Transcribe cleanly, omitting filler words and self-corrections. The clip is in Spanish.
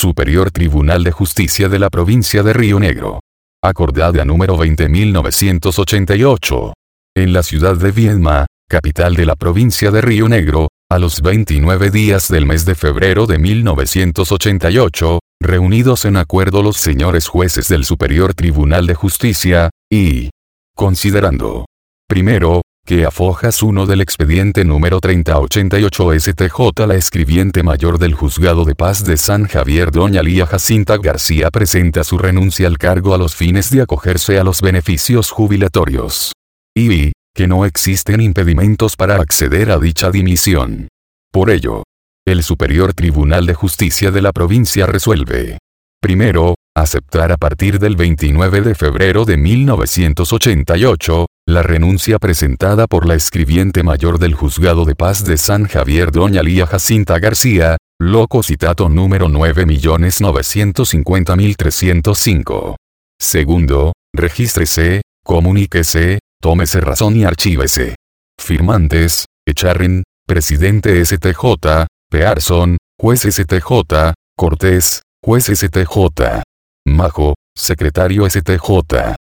Superior Tribunal de Justicia de la Provincia de Río Negro. Acordada número 20.988. En la ciudad de Viedma, capital de la provincia de Río Negro, a los 29 días del mes de febrero de 1988, reunidos en acuerdo los señores jueces del Superior Tribunal de Justicia, y considerando, primero, que a fojas 1 del expediente número 3088 STJ la escribiente mayor del Juzgado de Paz de San Javier doña Lía Jacinta García presenta su renuncia al cargo a los fines de acogerse a los beneficios jubilatorios. Y que no existen impedimentos para acceder a dicha dimisión. Por ello, el Superior Tribunal de Justicia de la provincia resuelve. Primero, aceptar a partir del 29 de febrero de 1988, la renuncia presentada por la escribiente mayor del Juzgado de Paz de San Javier doña Lía Jacinta García, loco citato número 9.950.305. Segundo, regístrese, comuníquese, tómese razón y archívese. Firmantes, Echarren, Presidente STJ, Pearson, Juez STJ, Cortés, Juez STJ. Majo, Secretario STJ.